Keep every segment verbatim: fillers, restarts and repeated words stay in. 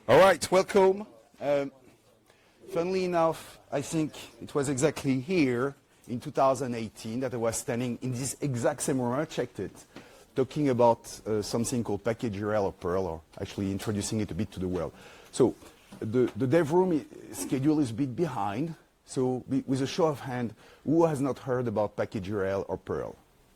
All right, welcome. Um, funnily enough, I think it was exactly here in two thousand eighteen that I was standing in this exact same room, I checked it, talking about uh, something called Package U R L or Perl, or actually introducing it a bit to the world. So the, the dev room schedule is a bit behind, so with a show of hand, who has not heard about Package U R L or Perl?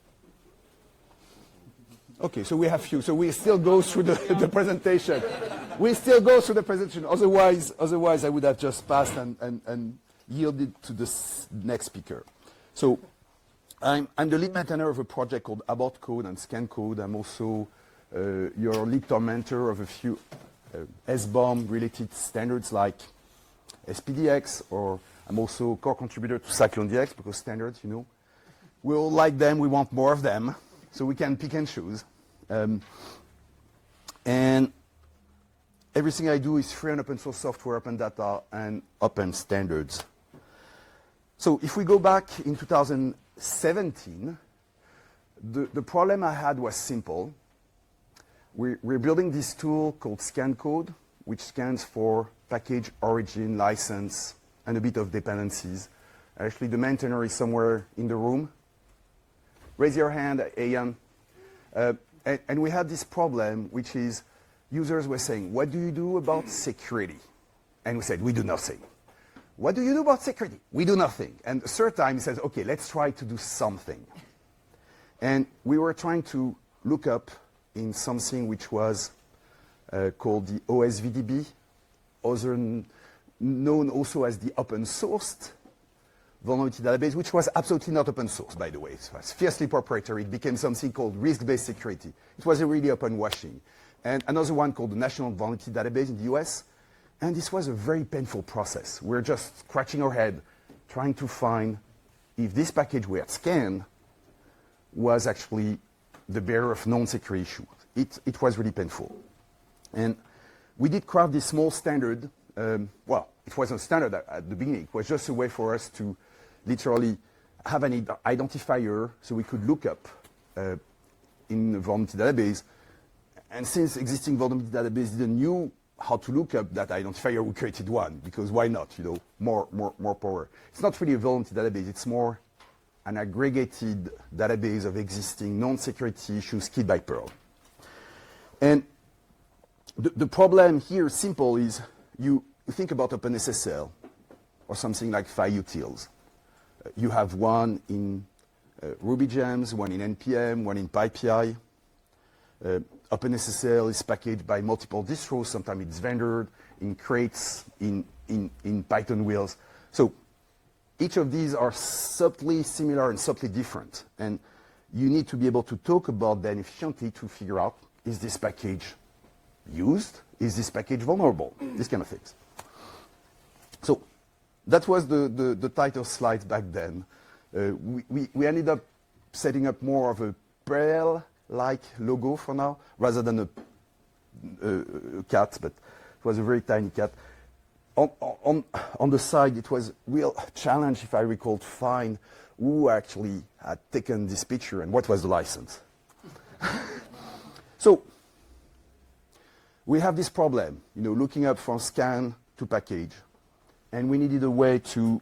Okay, so we have few. So we still go through the, the presentation. We still go through the presentation. Otherwise, otherwise I would have just passed and, and, and yielded to the next speaker. So I'm, I'm the lead maintainer of a project called Abort Code and Scan Code. I'm also uh, your lead tormentor of a few uh, S B O M related standards like S P D X, or I'm also core contributor to Cyclone D X because standards, you know, we all like them, we want more of them. So we can pick and choose. Um, and everything I do is free and open source software, open data, and open standards. So if we go back in two thousand seventeen, the, the problem I had was simple. We're, we're building this tool called Scan Code, which scans for package origin, license, and a bit of dependencies. Actually, the maintainer is somewhere in the room. Raise your hand, Ian. Uh, and, and we had this problem, which is users were saying, what do you do about security? And we said, we do nothing. What do you do about security? We do nothing. And the third time he says, okay, let's try to do something. And we were trying to look up in something which was uh, called the O S V D B, other known also as the open sourced vulnerability database, which was absolutely not open source, by the way. It was fiercely proprietary. It became something called risk-based security. It was a really open washing. And another one called the National Vulnerability Database in the U S. And this was a very painful process. We're just scratching our head, trying to find if this package we had scanned was actually the bearer of known security issues. It, it was really painful. And we did craft this small standard. Um, well, it wasn't standard at, at the beginning. It was just a way for us to literally have an identifier so we could look up uh, in the vulnerability database. And since existing vulnerability database didn't know how to look up that identifier, we created one, because why not, you know, more, more, more power. It's not really a vulnerability database, it's more an aggregated database of existing non-security issues keyed by Perl. And the, the problem here, simple, is you, you think about OpenSSL or something like PyUtils. Uh, you have one in uh, RubyGems, one in N P M, one in PyPI. Uh, OpenSSL is packaged by multiple distros. Sometimes it's vendored in crates, in, in, in Python wheels. So each of these are subtly similar and subtly different. And you need to be able to talk about them efficiently to figure out, is this package used? Is this package vulnerable? These kind of things. So that was the, the, the title slide back then. Uh, we, we, we ended up setting up more of a Perl-like logo for now, rather than a, a, a cat, but it was a very tiny cat. On, on, on the side, it was a real challenge, if I recall, to find who actually had taken this picture and what was the license. So we have this problem, you know, looking up from scan to package, and we needed a way to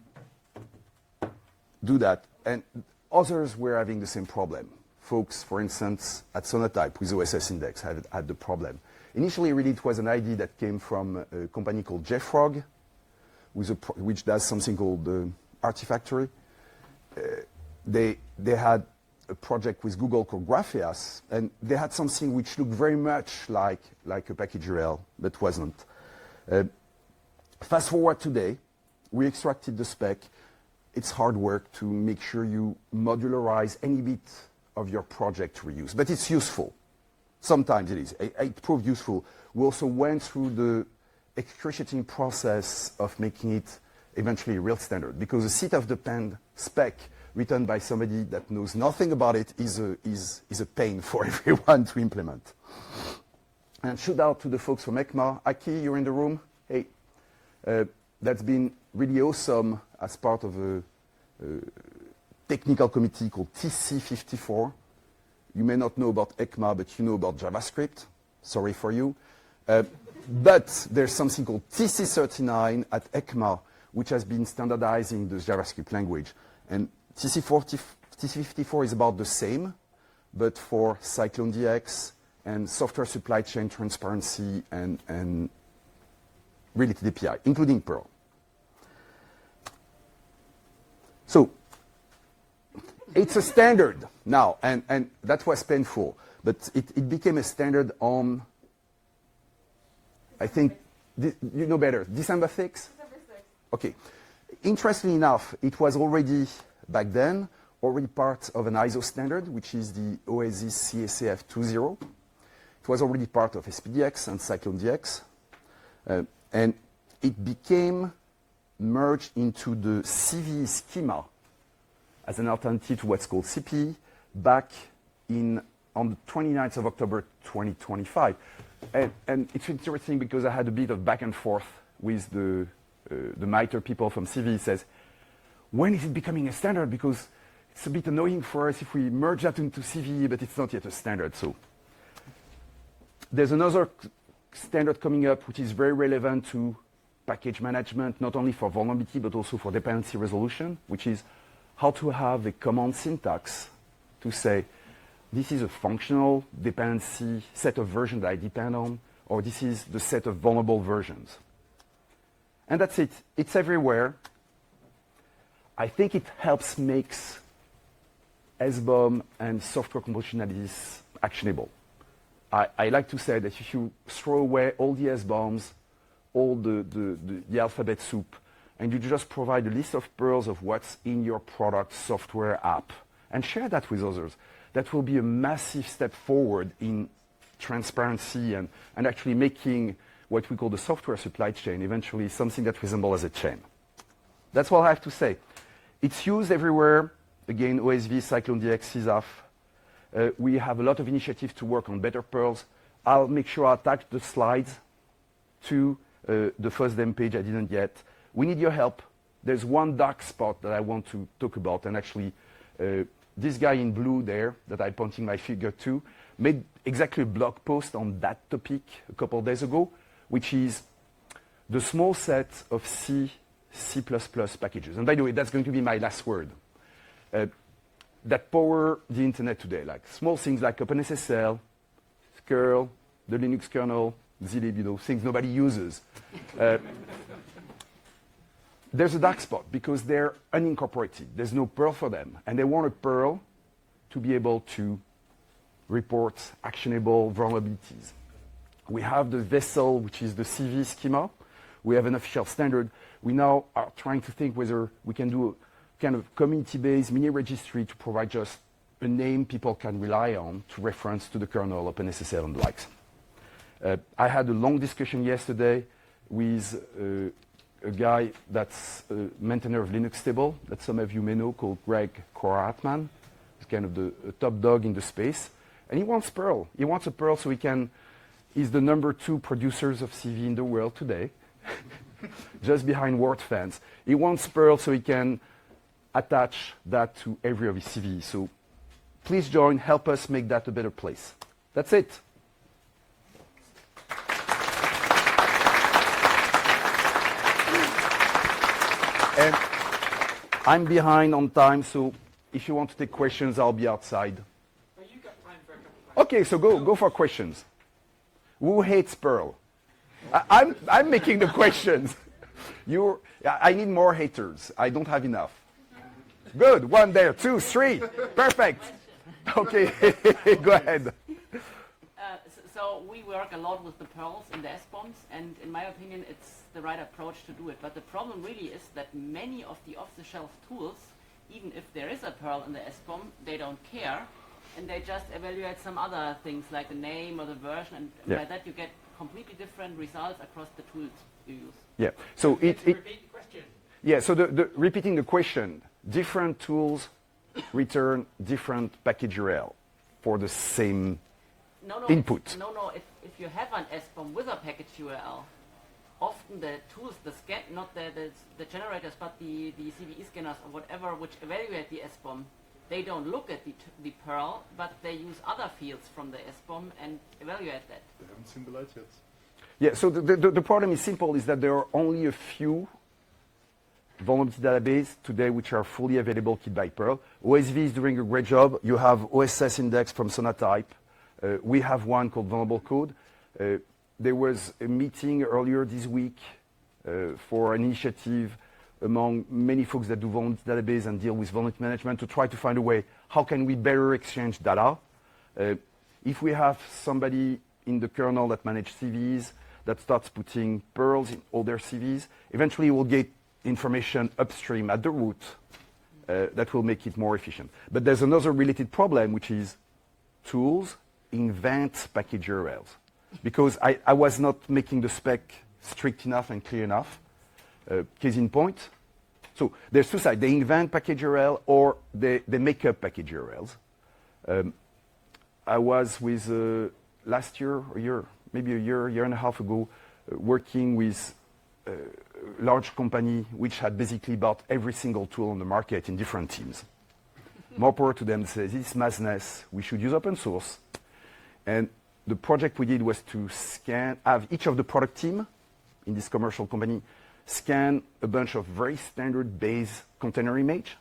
do that. And others were having the same problem. Folks, for instance, at Sonatype with O S S Index had, had the problem. Initially, really, it was an idea that came from a company called JFrog, with a pro which does something called uh, Artifactory. Uh, they, they had a project with Google called Grapheas, and they had something which looked very much like, like a package U R L, but wasn't. Uh, fast forward today, we extracted the spec. It's hard work to make sure you modularize any bit of your project to reuse, but it's useful. Sometimes it is. It, it proved useful. We also went through the excruciating process of making it eventually a real standard, because the seat of the pen spec written by somebody that knows nothing about it is a, is, is a pain for everyone to implement. And shout out to the folks from ECMA. Aki, you're in the room. Hey, uh, that's been really awesome as part of a, a technical committee called T C fifty-four. You may not know about ECMA, but you know about JavaScript. Sorry for you. Uh, But there's something called T C thirty-nine at ECMA, which has been standardizing the JavaScript language. And T C fifty-four is about the same, but for CycloneDX and software supply chain transparency and, and related A P I, including Perl. So it's a standard now, and, and that was painful, but it, it became a standard on, I think, you know better, December sixth? December sixth. Okay. Interestingly enough, it was already, back then, already part of an I S O standard, which is the OASIS C S A F two point zero. It was already part of S P D X and CycloneDX. Uh, and it became merged into the C V E schema as an alternative to what's called C P E back in, on the twenty-ninth of October twenty twenty-five. And, and it's interesting because I had a bit of back and forth with the, uh, the MITRE people from C V E. Says, when is it becoming a standard? Because it's a bit annoying for us if we merge that into C V E, but it's not yet a standard. So there's another standard coming up which is very relevant to package management, not only for vulnerability, but also for dependency resolution, which is how to have a command syntax to say, this is a functional dependency set of versions that I depend on, or this is the set of vulnerable versions. And that's it. It's everywhere. I think it helps makes S B O M and software composition analysis actionable. I, I like to say that if you throw away all the S B O Ms, all the, the, the, the alphabet soup, and you just provide a list of pearls of what's in your product software app, and share that with others, that will be a massive step forward in transparency and, and actually making what we call the software supply chain eventually something that resembles as a chain. That's all I have to say. It's used everywhere. Again, O S V, CycloneDX, C S A F. Uh, we have a lot of initiatives to work on better pearls. I'll make sure I attach the slides to uh, the first dem page I didn't yet. We need your help. There's one dark spot that I want to talk about, and actually uh, this guy in blue there that I'm pointing my finger to made exactly a blog post on that topic a couple of days ago, which is the small set of C, C++ packages. And by the way, that's going to be my last word. Uh, that power the internet today, like small things like OpenSSL, curl, the Linux kernel, zlib, you know, things nobody uses. Uh, there's a dark spot because they're unincorporated. There's no Perl for them. And they want a Perl to be able to report actionable vulnerabilities. We have the vessel, which is the C V E schema. We have an official standard. We now are trying to think whether we can do a kind of community-based mini registry to provide just a name people can rely on to reference to the kernel, OpenSSL, and the likes. Uh, I had a long discussion yesterday with uh, a guy that's a maintainer of Linux stable that some of you may know, called Greg Koratman. He's kind of the a top dog in the space. And he wants Perl. He wants a Perl so he can, he's the number two producers of C V in the world today, just behind WordFence. He wants Perl so he can attach that to every of his C V. So please join, help us make that a better place. That's it. And I'm behind on time, so if you want to take questions, I'll be outside. Well, you got time for a couple of Okay, so go, go for questions. Who hates Perl? I, I'm, I'm making the questions. You're, I need more haters. I don't have enough. Good, one there, two, three. Perfect. Okay, go ahead. Uh, so, so we work a lot with the pearls in the S B O Ms, and in my opinion, it's the right approach to do it. But the problem really is that many of the off-the-shelf tools, even if there is a Perl in the S B O M, they don't care, and they just evaluate some other things like the name or the version, and Yeah. by that you get completely different results across the tools you use. Yeah, so it, it repeat the question. yeah, so the, the, repeating the question, different tools return different package U R L for the same No, no, input. it's- No, no. If, if you have an S B O M with a package U R L, often the tools, the scan, not the, the, the generators, but the, the C V E scanners or whatever, which evaluate the S B O M, they don't look at the, t the Perl, but they use other fields from the S B O M and evaluate that. They haven't seen the light yet. Yeah, so the, the, the problem is simple, is that there are only a few vulnerability databases today which are fully available kit by Perl. O S V is doing a great job. You have O S S index from Sonatype. Uh, we have one called Vulnerable Code. Uh, there was a meeting earlier this week uh, for an initiative among many folks that do vulnerability database and deal with vulnerability management to try to find a way, how can we better exchange data? Uh, if we have somebody in the kernel that manages C Vs, that starts putting pearls in all their C Vs, eventually we'll get information upstream at the root uh, that will make it more efficient. But there's another related problem, which is tools invent package U R Ls. Because I, I was not making the spec strict enough and clear enough. Uh, case in point. So there's two sides. They invent package U R L or they, they make up package U R Ls. Um, I was with, uh, last year, a year, maybe a year, year and a half ago, uh, working with a large company which had basically bought every single tool on the market in different teams. More power to them. They say, this is madness. We should use open source. And the project we did was to scan, have each of the product team in this commercial company scan a bunch of very standard base container image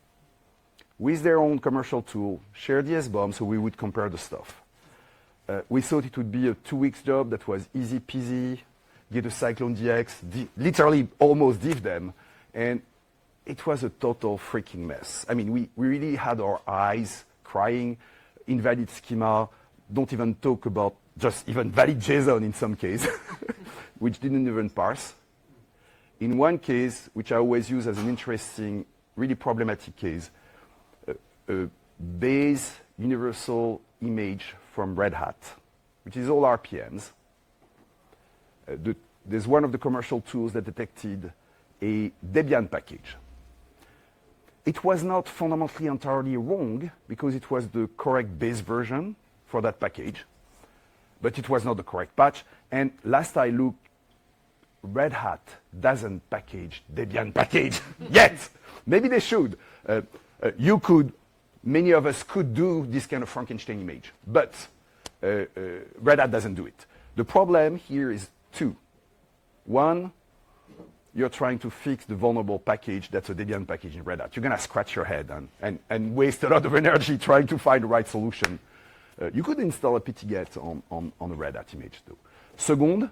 with their own commercial tool, share the S B O M so we would compare the stuff. Uh, we thought it would be a two weeks job that was easy peasy, get a Cyclone D X, di literally almost div them, and it was a total freaking mess. I mean, we, we really had our eyes crying, invalid schema, don't even talk about just even valid JSON in some case, which didn't even parse. In one case, which I always use as an interesting, really problematic case, uh, a base universal image from Red Hat, which is all R P Ms. Uh, the, there's one of the commercial tools that detected a Debian package. It was not fundamentally entirely wrong because it was the correct base version for that package, but it was not the correct patch. And last I looked, Red Hat doesn't package Debian package yet. Maybe they should. Uh, uh, you could, many of us could do this kind of Frankenstein image, but uh, uh, Red Hat doesn't do it. The problem here is two. One, you're trying to fix the vulnerable package that's a Debian package in Red Hat. You're going to scratch your head and, and, and waste a lot of energy trying to find the right solution. Uh, you could install a ptget on, on, on a Red Hat image, though. Second,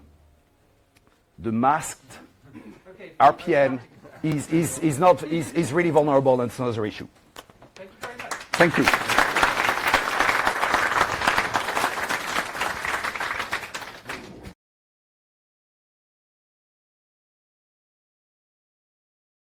the masked Okay, R P M is, is, is, not, is, is really vulnerable, and it's another issue. thank you very much. Thank you.